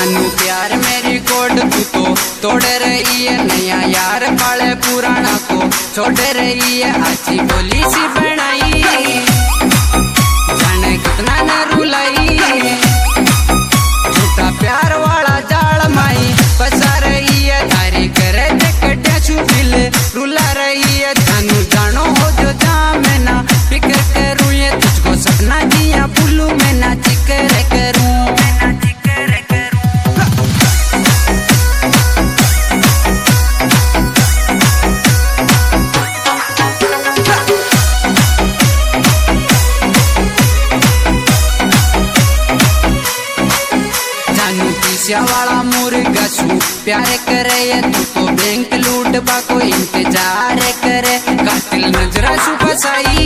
जानू प्यार मेरी कोड तू तो तोड़ रही है, नया यार पाले पुराना को छोड़ रही है। अच्छी बोली सी बनाई जाने कितना न रुलाई, झूठा प्यार वाला जाल माई फंसा रही है। तारी करे कटिया छुपिल रुला रही है। जानू जानो हो जो जा मैं ना फिक्र करूँ, ये तुझको सपना दिया भूलू मैं ना जिक्र करूँ। वाला मुर्गा छू प्यार करे ये तू तो बैंक लूट बाको इंतजार करे। कातिल नजरा छू फसाई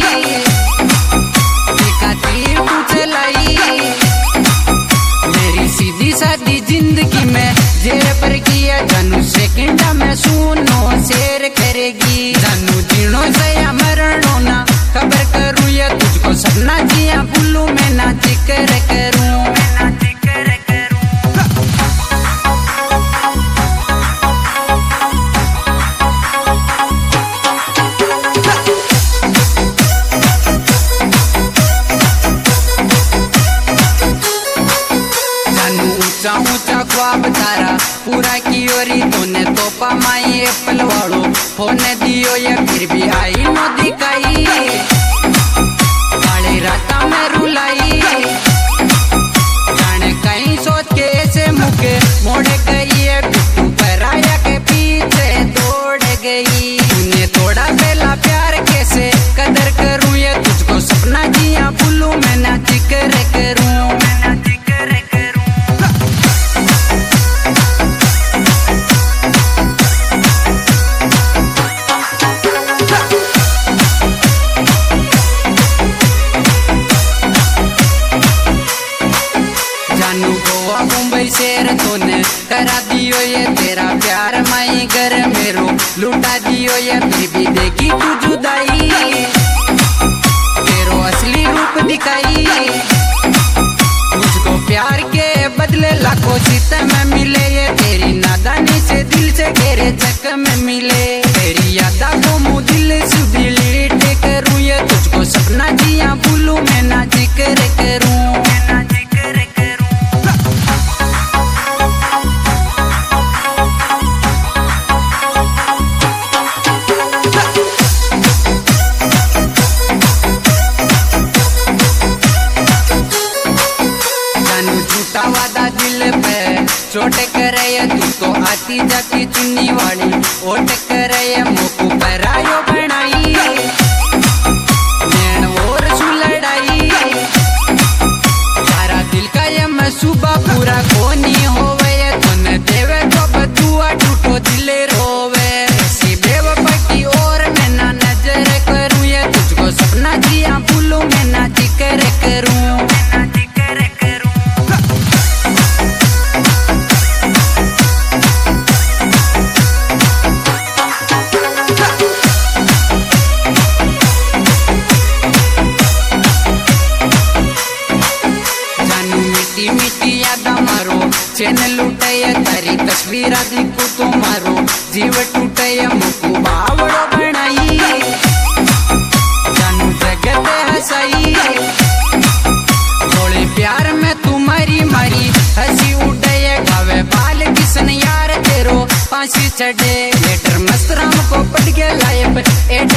तीर तू चलाई, मेरी सीधी सादी जिंदगी में जेर पर किया। जानू सेकंड में सुनो शेर करेगी, जानू जीणो से या मरणो ना खबर करूँ, या तुझको सपना जिया भूलू मैं ना जिक्र करूँ। ऊंचा ख्वाब तारा पूरा कियोरी तूने तोपा माई एप्पल वालो फोन दियो या फिर भी आई न दिखाई। काली रात में रुलाई जाने कहीं सोच के ऐसे मुके मोड़े गई है। बिट्टू पराया के पीछे दौड़ गई। तूने तोड़ा पहला प्यार कैसे कदर करूँ, ये तुझको सपना जिया भूलू मैं ना जिक्र करूँ। मुंबई शहर तूने करा दियो ये तेरा प्यार माई घर मेरो लुटा दियो ये फिर भी देखी तू जुदाई, तेरो असली रूप दिखाई। मुझको प्यार के बदले लाखों सितम में मिले, ये तेरी नादानी से दिल से गहरे जख्म में मिले। तेरी यादा को मुँह दिल से डिलीट करूँ, ये तुझको सपना जिया भूलू मैं ना जिक्र करूँ। वादा दिल पे चोट करे तू तो आती जाती चुन्नी वाली ओट करे मुकु परायो बनाई नैन और सुलड़ाई। सारा दिल का ये मैं सुबह पूरा कोनी होवे, तूने देवे तो बदुआ टूटो दिल रोवे। ऐसी बेवफाई और मैं ना नजर करूँ, ये तुझको सपना जिया भूलू मैं ना जिक्र करूँ। चैन लुटाया तारी तस्वीर दिखो तुम्हारो जीव टूटाया मुकु बावड़ो बनाई। जानू जगत हंसाई थोड़े प्यार में तुम्हारी मारी हंसी उड़ाया। गावे बाल किसन यार तेरो फांसी चढ़े लेटर मस्त राम को पड़ गया लाइफ